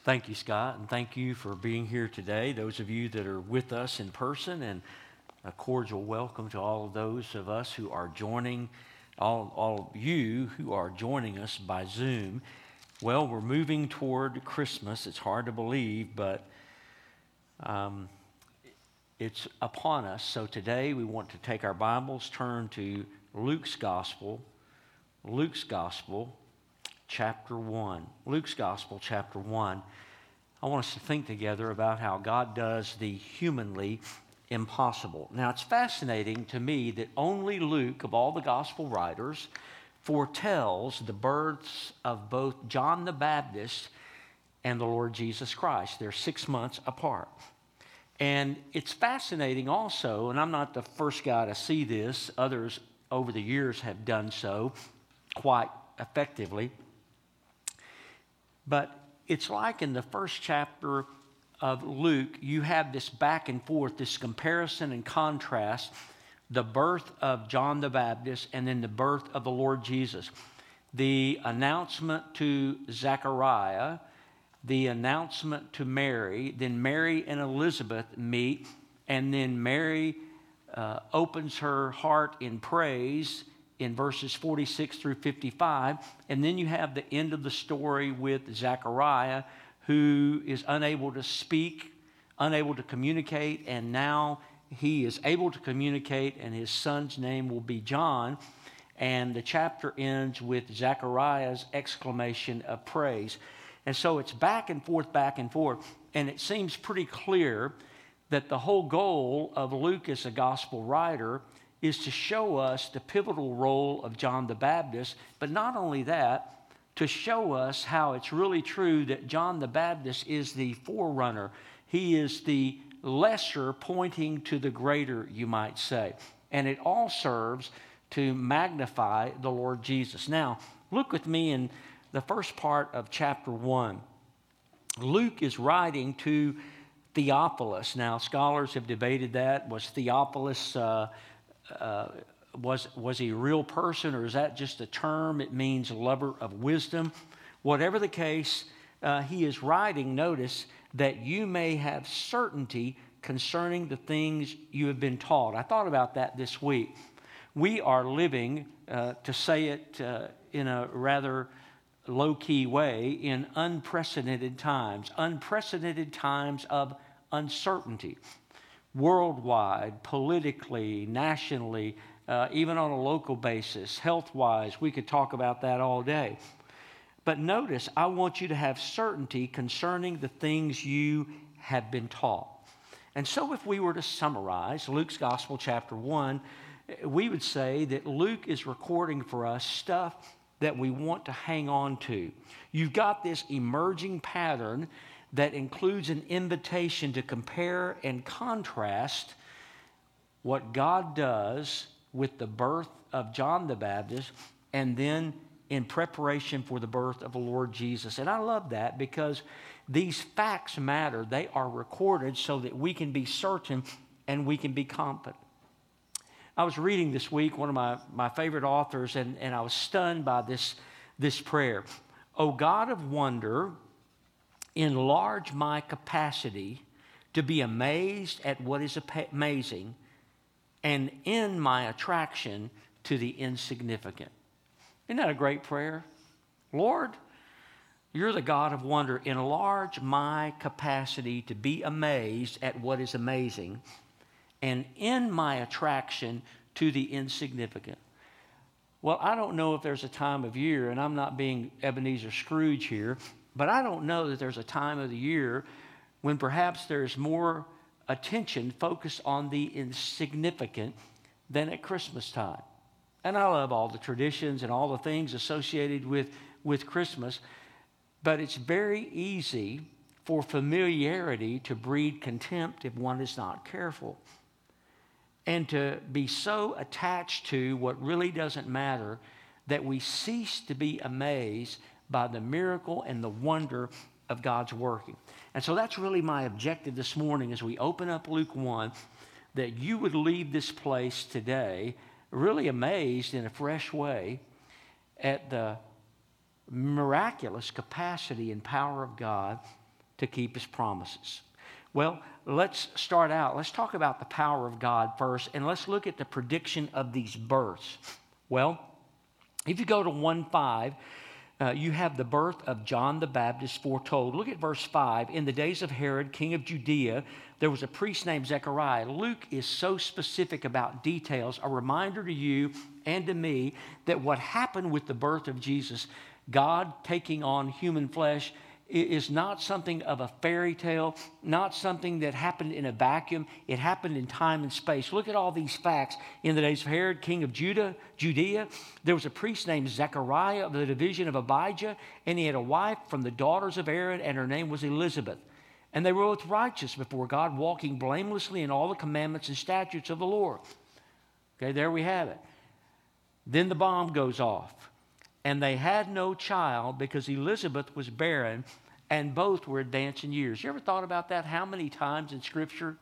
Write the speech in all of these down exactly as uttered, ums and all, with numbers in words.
Thank you, Scott, and thank you for being here today. Those of you that are with us in person, and a cordial welcome to all of those of us who are joining, all, all of you who are joining us by Zoom. Well, we're moving toward Christmas. It's hard to believe, but um, it's upon us. So today we want to take our Bibles, turn to Luke's Gospel, Luke's Gospel, chapter one. Luke's Gospel, chapter one. I want us to think together about how God does the humanly impossible. Now, it's fascinating to me that only Luke, of all the Gospel writers, foretells the births of both John the Baptist and the Lord Jesus Christ. They're six months apart. And it's fascinating also, and I'm not the first guy to see this, others over the years have done so quite effectively. But it's like in the first chapter of Luke, you have this back and forth, this comparison and contrast, the birth of John the Baptist and then the birth of the Lord Jesus. The announcement to Zechariah, the announcement to Mary, then Mary and Elizabeth meet, and then Mary uh, opens her heart in praise in verses forty-six through fifty-five, and then you have the end of the story with Zechariah, who is unable to speak, unable to communicate, and now he is able to communicate, and his son's name will be John. And the chapter ends with Zechariah's exclamation of praise. And so it's back and forth, back and forth, and it seems pretty clear that the whole goal of Luke as a gospel writer is to show us the pivotal role of John the Baptist, but not only that, to show us how it's really true that John the Baptist is the forerunner. He is the lesser pointing to the greater, you might say. And it all serves to magnify the Lord Jesus. Now, look with me in the first part of chapter one. Luke is writing to Theophilus. Now, scholars have debated that. Was Theophilus... Uh, Uh, was was he a real person, or is that just a term? It means lover of wisdom. Whatever the case, uh, he is writing, notice, that you may have certainty concerning the things you have been taught. I thought about that this week. We are living, uh, to say it uh, in a rather low-key way, in unprecedented times, unprecedented times of uncertainty. Worldwide, politically, nationally, uh, even on a local basis, health-wise, we could talk about that all day. But notice, I want you to have certainty concerning the things you have been taught. And so if we were to summarize Luke's Gospel, chapter one, we would say that Luke is recording for us stuff that we want to hang on to. You've got this emerging pattern that includes an invitation to compare and contrast what God does with the birth of John the Baptist and then in preparation for the birth of the Lord Jesus. And I love that because these facts matter. They are recorded so that we can be certain and we can be confident. I was reading this week one of my, my favorite authors, and, and I was stunned by this, this prayer. O God of wonder, enlarge my capacity to be amazed at what is amazing and end my attraction to the insignificant. Isn't that a great prayer? Lord, you're the God of wonder. Enlarge my capacity to be amazed at what is amazing and end my attraction to the insignificant. Well, I don't know if there's a time of year, and I'm not being Ebenezer Scrooge here, but I don't know that there's a time of the year when perhaps there's more attention focused on the insignificant than at Christmas time. And I love all the traditions and all the things associated with, with Christmas, but it's very easy for familiarity to breed contempt if one is not careful. And to be so attached to what really doesn't matter that we cease to be amazed by the miracle and the wonder of God's working. And so that's really my objective this morning as we open up Luke one, that you would leave this place today really amazed in a fresh way at the miraculous capacity and power of God to keep his promises. Well, let's start out. Let's talk about the power of God first, and let's look at the prediction of these births. Well, if you go to one five, uh, you have the birth of John the Baptist foretold. Look at verse five. In the days of Herod, king of Judea, there was a priest named Zechariah. Luke is so specific about details, a reminder to you and to me that what happened with the birth of Jesus, God taking on human flesh, is not something of a fairy tale, not something that happened in a vacuum. It happened in time and space. Look at all these facts. In the days of Herod, king of Judah, Judea, there was a priest named Zechariah of the division of Abijah, and he had a wife from the daughters of Aaron, and her name was Elizabeth. And they were both righteous before God, walking blamelessly in all the commandments and statutes of the Lord. Okay, there we have it. Then the bomb goes off. And they had no child because Elizabeth was barren, and both were advanced in years. You ever thought about that? How many times in Scripture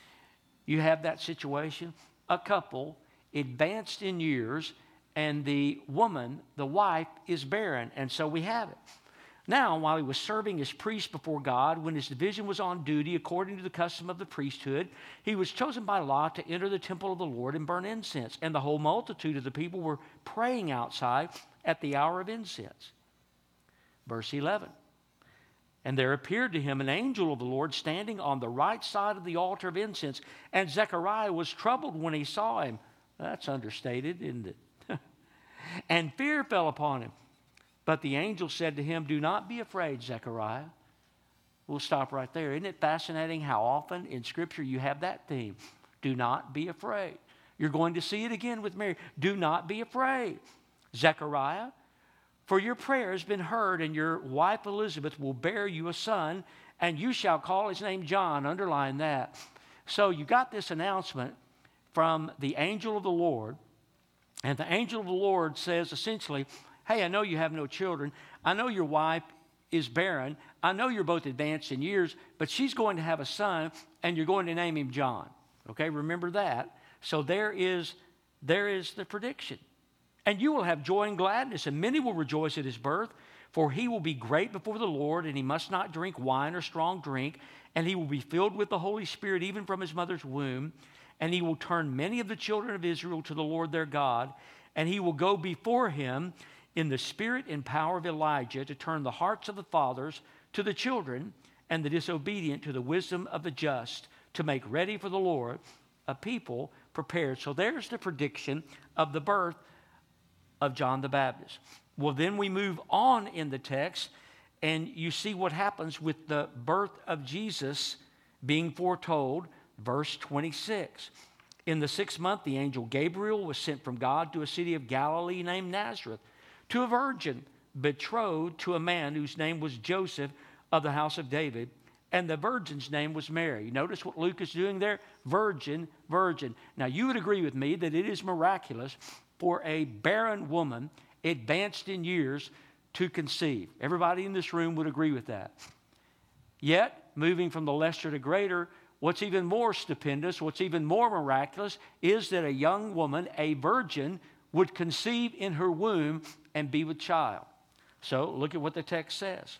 you have that situation? A couple advanced in years, and the woman, the wife, is barren. And so we have it. Now, while he was serving as priest before God, when his division was on duty according to the custom of the priesthood, he was chosen by lot to enter the temple of the Lord and burn incense. And the whole multitude of the people were praying outside at the hour of incense. Verse eleven. And there appeared to him an angel of the Lord standing on the right side of the altar of incense. And Zechariah was troubled when he saw him. That's understated, isn't it? And fear fell upon him. But the angel said to him, do not be afraid, Zechariah. We'll stop right there. Isn't it fascinating how often in Scripture you have that theme? Do not be afraid. You're going to see it again with Mary. Do not be afraid, Zechariah, for your prayer has been heard, and your wife Elizabeth will bear you a son, and you shall call his name John. Underline that. So you got this announcement from the angel of the Lord, and the angel of the Lord says essentially, hey, I know you have no children. I know your wife is barren. I know you're both advanced in years, but she's going to have a son, and you're going to name him John. Okay, remember that. So there is, there is the prediction. And you will have joy and gladness, and many will rejoice at his birth, for he will be great before the Lord, and he must not drink wine or strong drink, and he will be filled with the Holy Spirit even from his mother's womb, and he will turn many of the children of Israel to the Lord their God, and he will go before him in the spirit and power of Elijah to turn the hearts of the fathers to the children and the disobedient to the wisdom of the just, to make ready for the Lord a people prepared. So there's the prediction of the birth of John the Baptist. Well, then we move on in the text, and you see what happens with the birth of Jesus being foretold, verse twenty-six. In the sixth month, the angel Gabriel was sent from God to a city of Galilee named Nazareth, to a virgin betrothed to a man whose name was Joseph of the house of David, and the virgin's name was Mary. Notice what Luke is doing there? Virgin, virgin. Now, you would agree with me that it is miraculous for a barren woman advanced in years to conceive. Everybody in this room would agree with that. Yet, moving from the lesser to greater, what's even more stupendous, what's even more miraculous, is that a young woman, a virgin, would conceive in her womb and be with child. So, look at what the text says.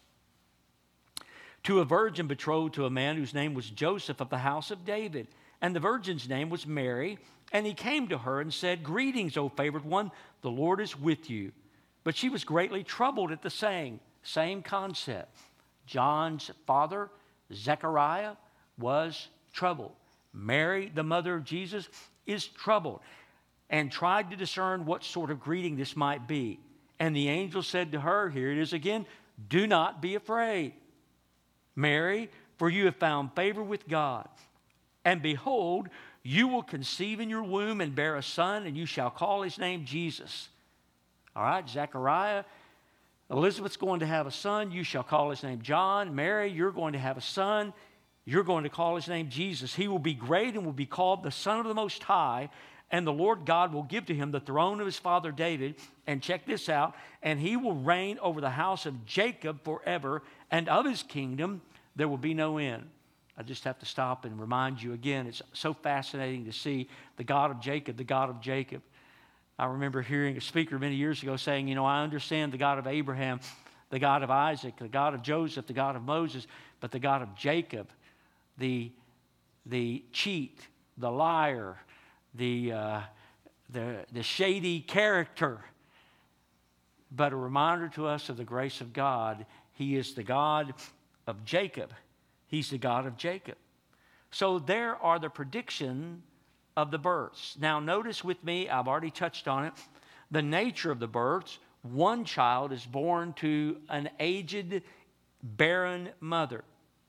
To a virgin betrothed to a man whose name was Joseph of the house of David, and the virgin's name was Mary. And he came to her and said, greetings, O favored one, the Lord is with you. But she was greatly troubled at the saying. Same concept. John's father, Zechariah, was troubled. Mary, the mother of Jesus, is troubled, and tried to discern what sort of greeting this might be. And the angel said to her, here it is again, do not be afraid, Mary, for you have found favor with God. And behold, you will conceive in your womb and bear a son, and you shall call his name Jesus. All right, Zechariah, Elizabeth's going to have a son. You shall call his name John. Mary, you're going to have a son. You're going to call his name Jesus. He will be great and will be called the Son of the Most High, and the Lord God will give to him the throne of his father David. And check this out, and he will reign over the house of Jacob forever, and of his kingdom there will be no end. I just have to stop and remind you again, it's so fascinating to see the God of Jacob, the God of Jacob. I remember hearing a speaker many years ago saying, you know, I understand the God of Abraham, the God of Isaac, the God of Joseph, the God of Moses, but the God of Jacob, the, the cheat, the liar, the, uh, the, the shady character. But a reminder to us of the grace of God. He is the God of Jacob. He's the God of Jacob. So there are the prediction of the births. Now notice with me, I've already touched on it, the nature of the births. One child is born to an aged, barren mother.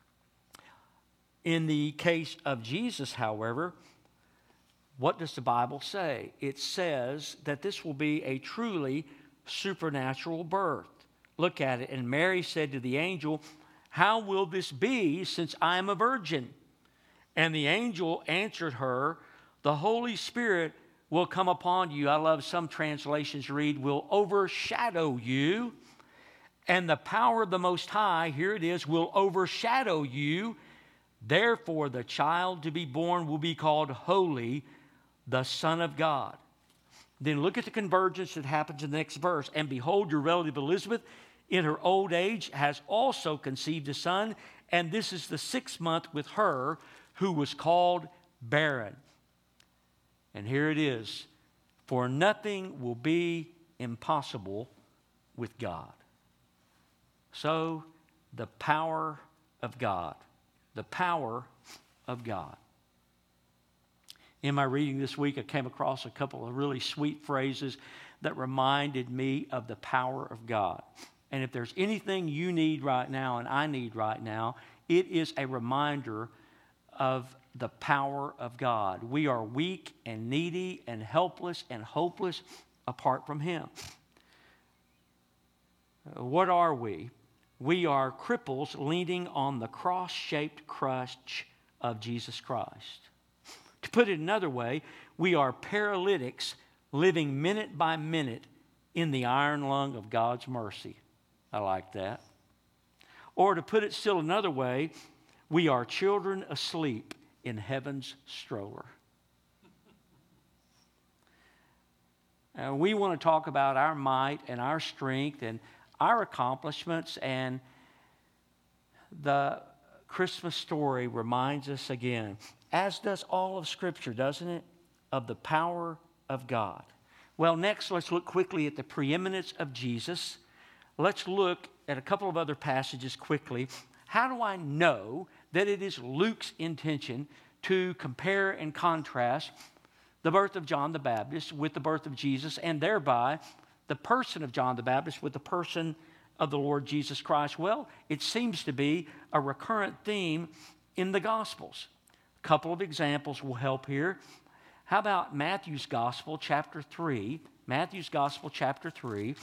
In the case of Jesus, however, what does the Bible say? It says that this will be a truly supernatural birth. Look at it. And Mary said to the angel, "How will this be, since I am a virgin?" And the angel answered her, "The Holy Spirit will come upon you." I love some translations read, "will overshadow you. And the power of the Most High," here it is, "will overshadow you. Therefore the child to be born will be called Holy, the Son of God." Then look at the convergence that happens in the next verse. "And behold, your relative Elizabeth, in her old age, has also conceived a son. And this is the sixth month with her who was called barren." And here it is. "For nothing will be impossible with God." So, the power of God. The power of God. In my reading this week, I came across a couple of really sweet phrases that reminded me of the power of God. And if there's anything you need right now and I need right now, it is a reminder of the power of God. We are weak and needy and helpless and hopeless apart from Him. What are we? We are cripples leaning on the cross-shaped crutch of Jesus Christ. To put it another way, we are paralytics living minute by minute in the iron lung of God's mercy. I like that. Or to put it still another way, we are children asleep in heaven's stroller. And we want to talk about our might and our strength and our accomplishments, and the Christmas story reminds us again, as does all of Scripture, doesn't it, of the power of God. Well, next, let's look quickly at the preeminence of Jesus. Let's look at a couple of other passages quickly. How do I know that it is Luke's intention to compare and contrast the birth of John the Baptist with the birth of Jesus, and thereby the person of John the Baptist with the person of the Lord Jesus Christ? Well, it seems to be a recurrent theme in the Gospels. A couple of examples will help here. How about Matthew's Gospel, chapter three? Matthew's Gospel, chapter three,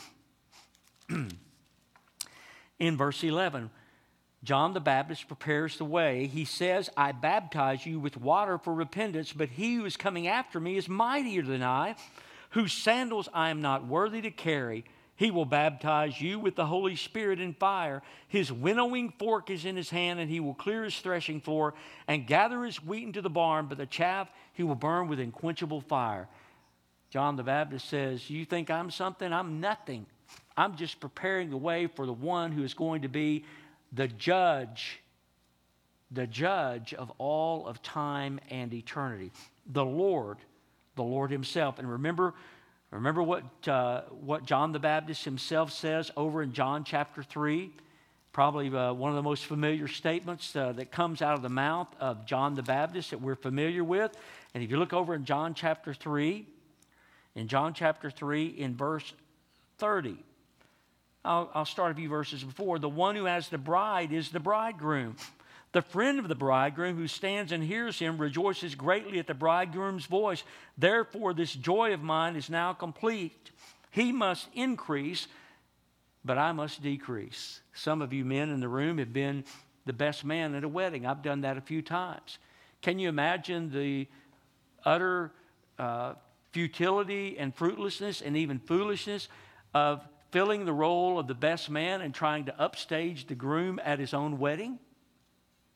in verse eleven. John the Baptist prepares the way. He says, "I baptize you with water for repentance, but he who is coming after me is mightier than I, whose sandals I am not worthy to carry. He will baptize you with the Holy Spirit and fire. His winnowing fork is in his hand, and he will clear his threshing floor and gather his wheat into the barn, but the chaff he will burn with unquenchable fire." John the Baptist says, "You think I'm something? I'm nothing. I'm just preparing the way for the one who is going to be the judge, the judge of all of time and eternity. The Lord, the Lord himself." And remember, remember what, uh, what John the Baptist himself says over in John chapter three? Probably uh, one of the most familiar statements uh, that comes out of the mouth of John the Baptist that we're familiar with. And if you look over in John chapter three, in John chapter three, in verse thirty, I'll, I'll start a few verses before. "The one who has the bride is the bridegroom. The friend of the bridegroom who stands and hears him rejoices greatly at the bridegroom's voice. Therefore, this joy of mine is now complete. He must increase, but I must decrease." Some of you men in the room have been the best man at a wedding. I've done that a few times. Can you imagine the utter uh, futility and fruitlessness and even foolishness of filling the role of the best man and trying to upstage the groom at his own wedding?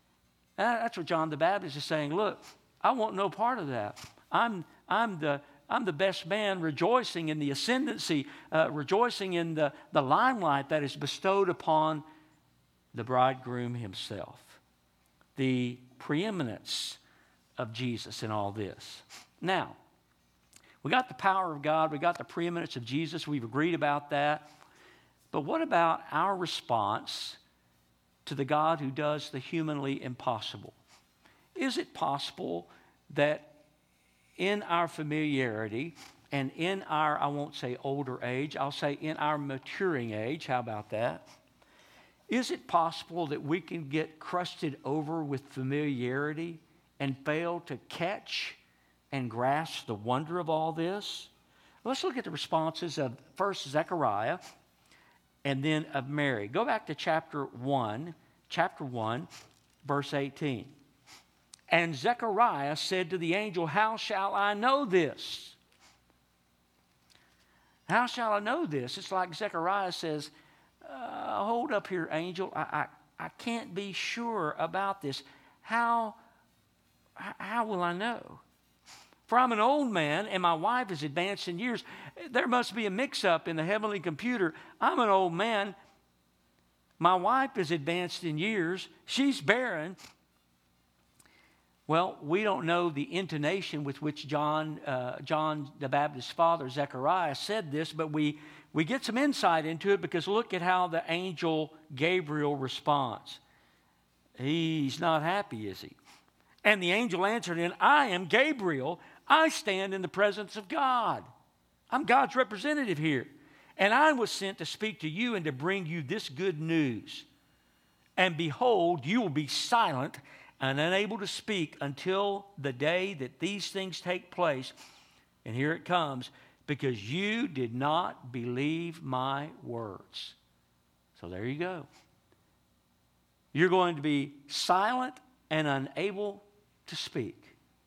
That's what John the Baptist is saying. Look, I want no part of that. I'm, I'm, the, I'm the best man, rejoicing in the ascendancy, uh, rejoicing in the, the limelight that is bestowed upon the bridegroom himself. The preeminence of Jesus in all this. Now, we got the power of God. We got the preeminence of Jesus. We've agreed about that. But what about our response to the God who does the humanly impossible? Is it possible that in our familiarity and in our, I won't say older age, I'll say in our maturing age, how about that? Is it possible that we can get crusted over with familiarity and fail to catch and grasp the wonder of all this? Let's look at the responses of first Zechariah and then of Mary. Go back to chapter one, chapter one, verse eighteen. And Zechariah said to the angel, how shall I know this? How shall I know this? It's like Zechariah says, uh, hold up here, angel. I, I, I can't be sure about this. How, how will I know? For I'm an old man and my wife is advanced in years. There must be a mix-up in the heavenly computer. I'm an old man. My wife is advanced in years. She's barren. Well, we don't know the intonation with which John, uh, John the Baptist's father, Zechariah, said this, but we, we get some insight into it because look at how the angel Gabriel responds. He's not happy, is he? And the angel answered him, I am Gabriel. I stand in the presence of God. I'm God's representative here. And I was sent to speak to you and to bring you this good news. And behold, you will be silent and unable to speak until the day that these things take place. And here it comes, because you did not believe my words. So there you go. You're going to be silent and unable to speak.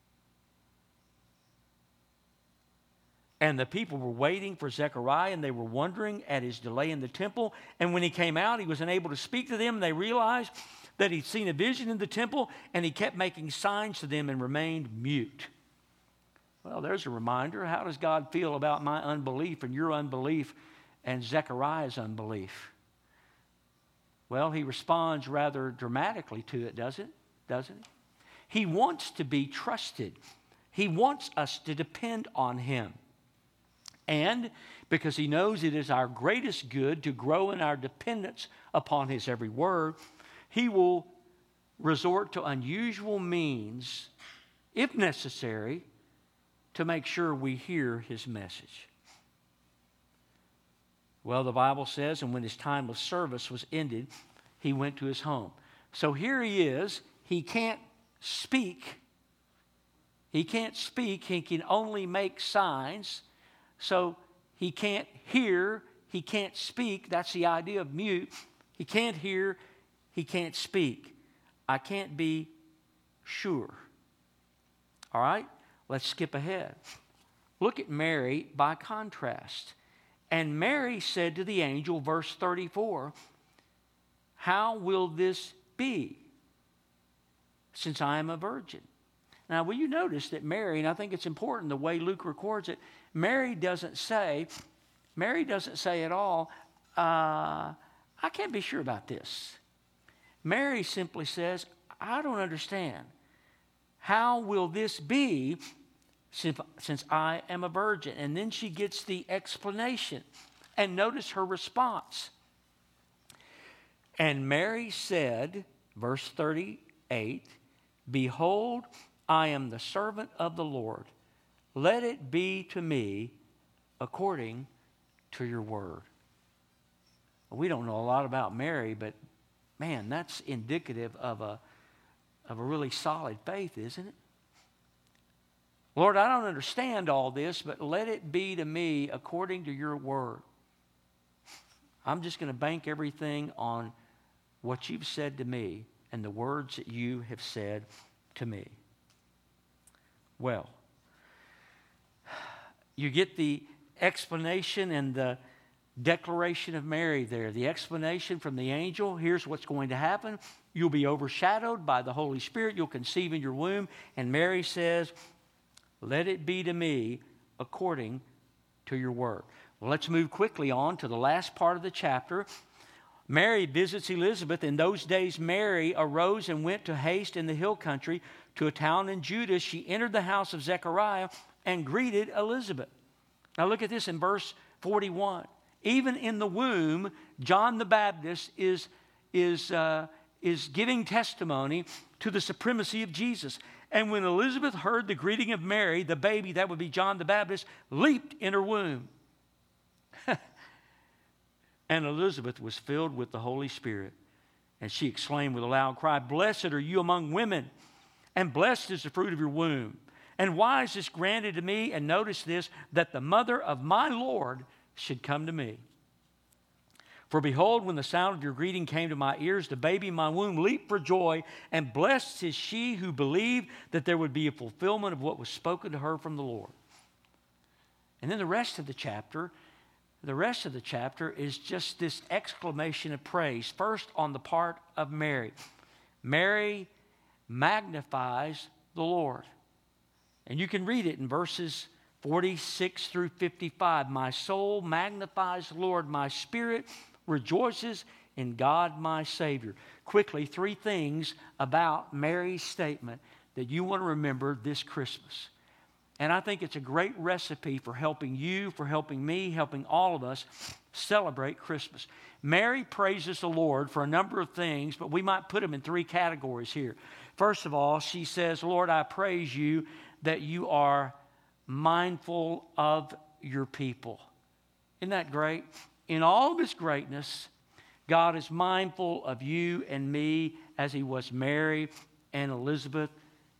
And the people were waiting for Zechariah, and they were wondering at his delay in the temple. And when he came out, he was unable to speak to them. And they realized that he'd seen a vision in the temple, and he kept making signs to them and remained mute. Well, there's a reminder. How does God feel about my unbelief and your unbelief and Zechariah's unbelief? Well, he responds rather dramatically to it, doesn't, doesn't he? He wants to be trusted. He wants us to depend on him. And because he knows it is our greatest good to grow in our dependence upon his every word, he will resort to unusual means, if necessary, to make sure we hear his message. Well, the Bible says, and when his time of service was ended, he went to his home. So here he is. He can't speak. He can't speak. He can only make signs. So he can't hear. He can't speak. That's the idea of mute. He can't hear. He can't speak. I can't be sure. All right? Let's skip ahead. Look at Mary by contrast. And Mary said to the angel, verse thirty-four, how will this be, since I am a virgin? Now, will you notice that Mary, and I think it's important the way Luke records it, Mary doesn't say, Mary doesn't say at all, uh, I can't be sure about this. Mary simply says, I don't understand. How will this be since, since I am a virgin? And then she gets the explanation. And notice her response. And Mary said, verse thirty-eight, behold, I am the servant of the Lord. Let it be to me according to your word. We don't know a lot about Mary, but man, that's indicative of a, of a really solid faith, isn't it? Lord, I don't understand all this, but let it be to me according to your word. I'm just going to bank everything on what you've said to me and the words that you have said to me. Well, you get the explanation and the declaration of Mary there. The explanation from the angel, here's what's going to happen. You'll be overshadowed by the Holy Spirit. You'll conceive in your womb. And Mary says, let it be to me according to your word. Well, let's move quickly on to the last part of the chapter. Mary visits Elizabeth. In those days, Mary arose and went to haste in the hill country to a town in Judah. She entered the house of Zechariah and greeted Elizabeth. Now look at this in verse forty-one. Even in the womb, John the Baptist is, is, uh, is giving testimony to the supremacy of Jesus. And when Elizabeth heard the greeting of Mary, the baby, that would be John the Baptist, leaped in her womb. And Elizabeth was filled with the Holy Spirit. And she exclaimed with a loud cry, "Blessed are you among women, and blessed is the fruit of your womb. And why is this granted to me?" And notice this, "that the mother of my Lord should come to me. For behold, when the sound of your greeting came to my ears, the baby in my womb leaped for joy, and blessed is she who believed that there would be a fulfillment of what was spoken to her from the Lord." And then the rest of the chapter, the rest of the chapter is just this exclamation of praise. First, on the part of Mary. Mary magnifies the Lord. And you can read it in verses forty-six through fifty-five. "My soul magnifies the Lord. My spirit rejoices in God my Savior." Quickly, three things about Mary's statement that you want to remember this Christmas. And I think it's a great recipe for helping you, for helping me, helping all of us celebrate Christmas. Mary praises the Lord for a number of things, but we might put them in three categories here. First of all, she says, "Lord, I praise you that you are mindful of your people." Isn't that great? In all of his greatness, God is mindful of you and me as he was Mary and Elizabeth.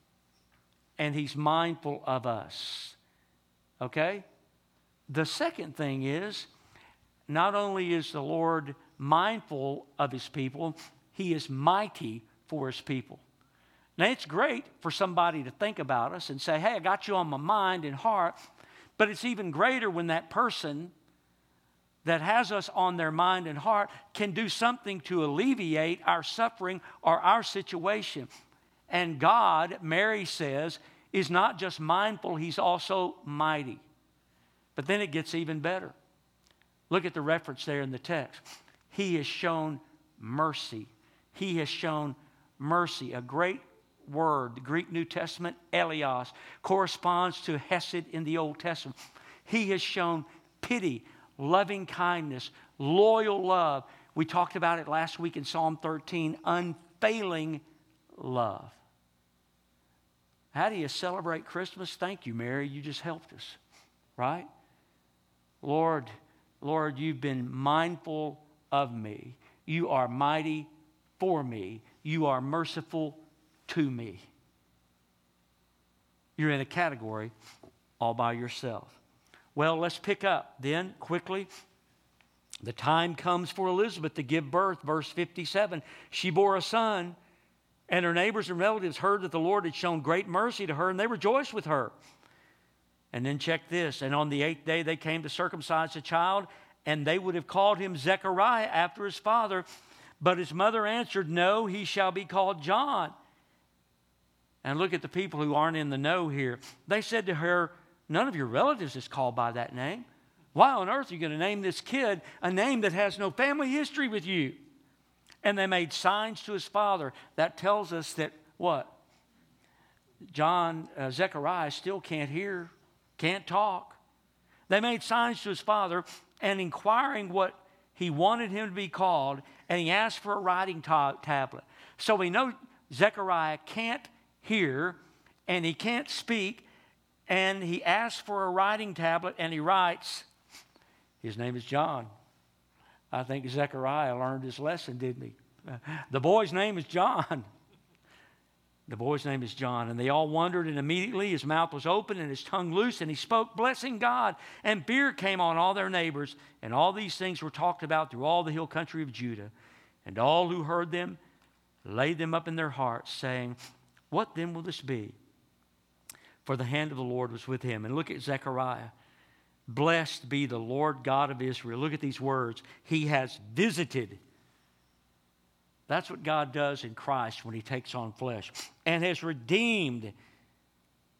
And he's mindful of us. Okay? The second thing is, not only is the Lord mindful of his people, he is mighty for his people. Now, it's great for somebody to think about us and say, "Hey, I got you on my mind and heart." But it's even greater when that person that has us on their mind and heart can do something to alleviate our suffering or our situation. And God, Mary says, is not just mindful, he's also mighty. But then it gets even better. Look at the reference there in the text. He has shown mercy. He has shown mercy. A great word, the Greek New Testament, elios, corresponds to hesed in the Old Testament. He has shown pity, loving kindness, loyal love. We talked about it last week in Psalm thirteen, unfailing love. How do you celebrate Christmas? Thank you, Mary. You just helped us, right? Lord, Lord, you've been mindful of me. You are mighty for me. You are merciful to me. You're in a category all by yourself. Well, let's pick up then quickly. The time comes for Elizabeth to give birth. Verse fifty-seven, she bore a son, and her neighbors and relatives heard that the Lord had shown great mercy to her, and they rejoiced with her. And then check this. And on the eighth day they came to circumcise the child, and they would have called him Zechariah after his father. But his mother answered, "No, he shall be called John." And look at the people who aren't in the know here. They said to her, "None of your relatives is called by that name. Why on earth are you going to name this kid a name that has no family history with you?" And they made signs to his father. That tells us that what? John, uh, Zechariah still can't hear, can't talk. They made signs to his father, and inquiring what he wanted him to be called, and he asked for a writing ta- tablet. So we know Zechariah can't hear, and he can't speak, and he asks for a writing tablet, and he writes, his name is John. I think Zechariah learned his lesson, didn't he? The boy's name is John. The boy's name is John. And they all wondered, and immediately his mouth was open and his tongue loose, and he spoke, blessing God. And fear came on all their neighbors, and all these things were talked about through all the hill country of Judah. And all who heard them laid them up in their hearts, saying, what then will this be? For the hand of the Lord was with him. And look at Zechariah. Blessed be the Lord God of Israel. Look at these words. He has visited. That's what God does in Christ when he takes on flesh. And has redeemed.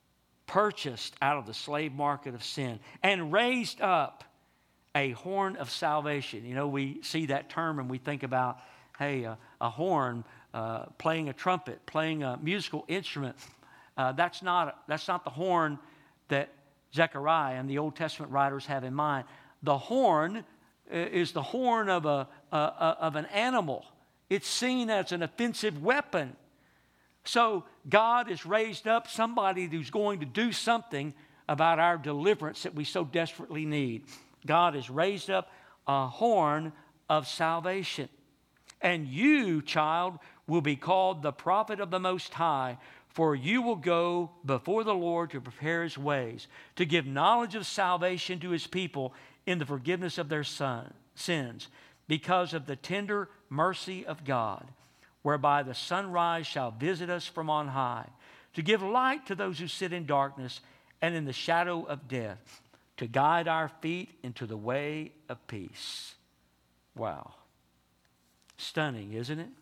purchased out of the slave market of sin, and raised up a horn of salvation. You know, we see that term and we think about, hey, a, a horn, uh, playing a trumpet, playing a musical instrument. Uh, that's not that's not the horn that Zechariah and the Old Testament writers have in mind. The horn is the horn of a, a, a of an animal. It's seen as an offensive weapon. So God has raised up somebody who's going to do something about our deliverance that we so desperately need. God has raised up a horn of salvation. And you, child, will be called the prophet of the Most High, for you will go before the Lord to prepare his ways, to give knowledge of salvation to his people in the forgiveness of their son, sins, because of the tender mercy of God, whereby the sunrise shall visit us from on high, to give light to those who sit in darkness and in the shadow of death, to guide our feet into the way of peace. Wow. Stunning, isn't it?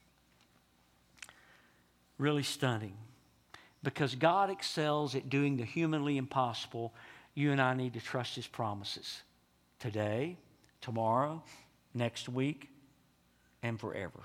Really stunning. Because God excels at doing the humanly impossible, you and I need to trust his promises. Today, tomorrow, next week, and forever.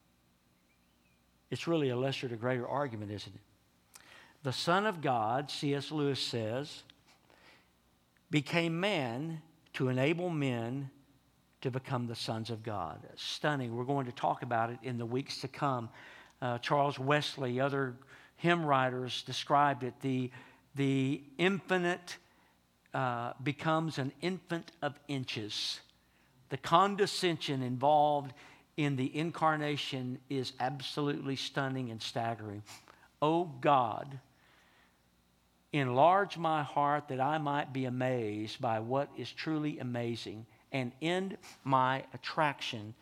It's really a lesser to greater argument, isn't it? The Son of God, C S Lewis says, became man to enable men to become the sons of God. Stunning. We're going to talk about it in the weeks to come. Uh, Charles Wesley, other hymn writers described it. The, the infinite uh, becomes an infant of inches. The condescension involved in the incarnation is absolutely stunning and staggering. Oh God, enlarge my heart that I might be amazed by what is truly amazing, and end my attraction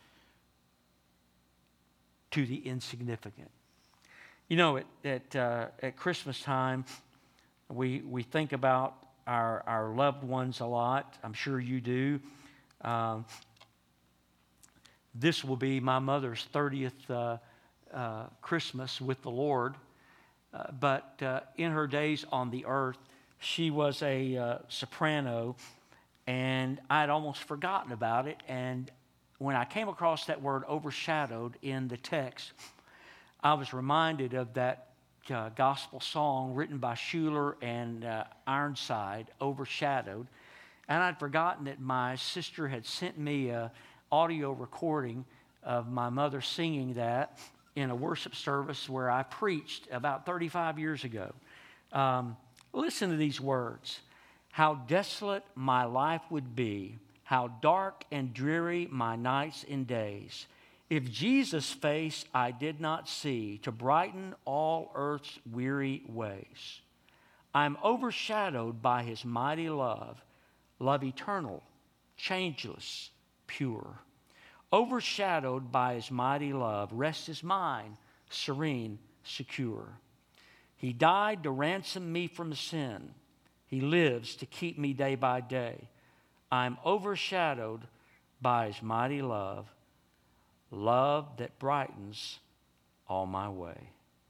to the insignificant. You know, at at, uh, at Christmas time, we we think about our our loved ones a lot. I'm sure you do. Um, this will be my mother's thirtieth uh, uh, Christmas with the Lord. Uh, but uh, in her days on the earth, she was a uh, soprano, and I'd almost forgotten about it. And when I came across that word overshadowed in the text, I was reminded of that uh, gospel song written by Schuller and uh, Ironside, Overshadowed. And I'd forgotten that my sister had sent me an audio recording of my mother singing that in a worship service where I preached about thirty-five years ago. Um, listen to these words. How desolate my life would be, how dark and dreary my nights and days, if Jesus' face I did not see to brighten all earth's weary ways. I'm overshadowed by his mighty love, love eternal, changeless, pure. Overshadowed by his mighty love, rest is mine, serene, secure. He died to ransom me from sin. He lives to keep me day by day. I'm overshadowed by his mighty love, love that brightens all my way.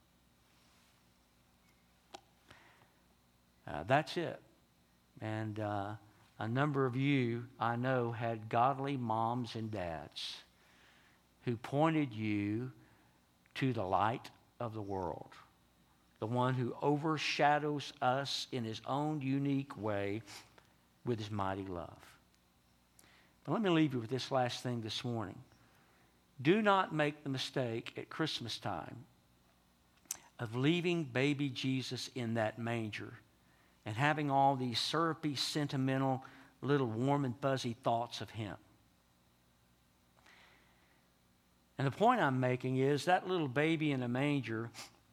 Uh, that's it. And uh, a number of you, I know, had godly moms and dads who pointed you to the light of the world, the one who overshadows us in his own unique way with his mighty love. But let me leave you with this last thing this morning. Do not make the mistake at Christmas time of leaving baby Jesus in that manger and having all these syrupy, sentimental, little warm and fuzzy thoughts of him. And the point I'm making is that little baby in a manger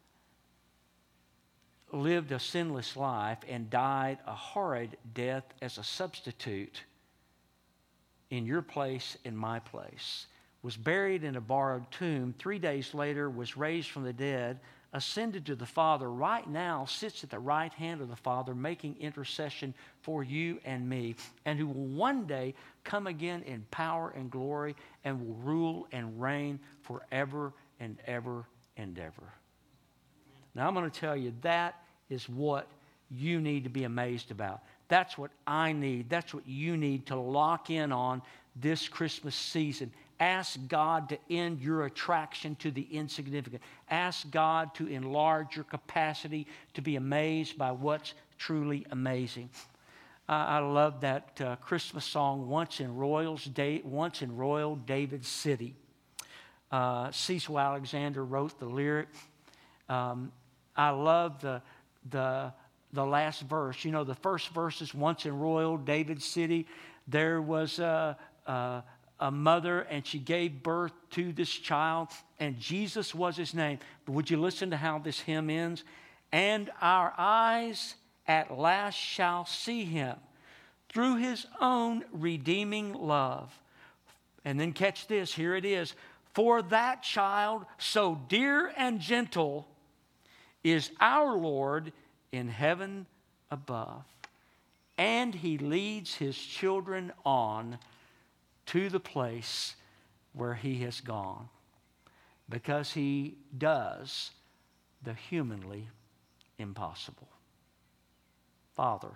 lived a sinless life and died a horrid death as a substitute in your place, in my place, was buried in a borrowed tomb, three days later was raised from the dead, ascended to the Father, right now sits at the right hand of the Father, making intercession for you and me, and who will one day come again in power and glory and will rule and reign forever and ever and ever. Now I'm going to tell you, that is what you need to be amazed about. That's what I need. That's what you need to lock in on this Christmas season. Ask God to end your attraction to the insignificant. Ask God to enlarge your capacity to be amazed by what's truly amazing. Uh, I love that uh, Christmas song, Once in Royals Day, Once in Royal David City. Uh, Cecil Alexander wrote the lyric. Um, I love the, the, the last verse. You know, the first verse is Once in Royal David City. There was a, a, a mother, and she gave birth to this child, and Jesus was his name. But would you listen to how this hymn ends? And our eyes at last shall see him through his own redeeming love. And then catch this, here it is. For that child so dear and gentle is our Lord in heaven above. And he leads his children on to the place where he has gone, because he does the humanly impossible. Father,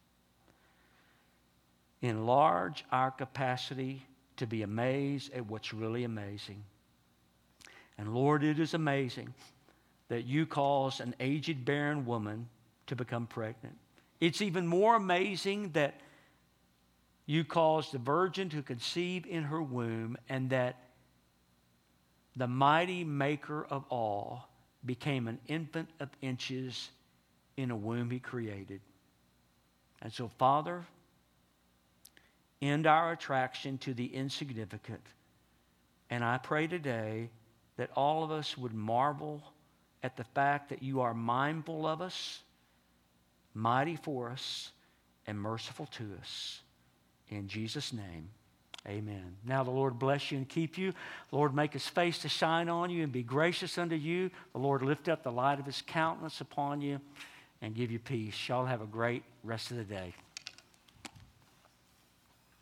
enlarge our capacity to be amazed at what's really amazing. And Lord, it is amazing that you caused an aged barren woman to become pregnant. It's even more amazing that you caused the virgin to conceive in her womb, and that the mighty maker of all became an infant of inches in a womb he created. And so, Father, end our attraction to the insignificant. And I pray today that all of us would marvel at the fact that you are mindful of us, mighty for us, and merciful to us. In Jesus' name, amen. Now the Lord bless you and keep you. The Lord make his face to shine on you and be gracious unto you. The Lord lift up the light of his countenance upon you and give you peace. Y'all have a great rest of the day.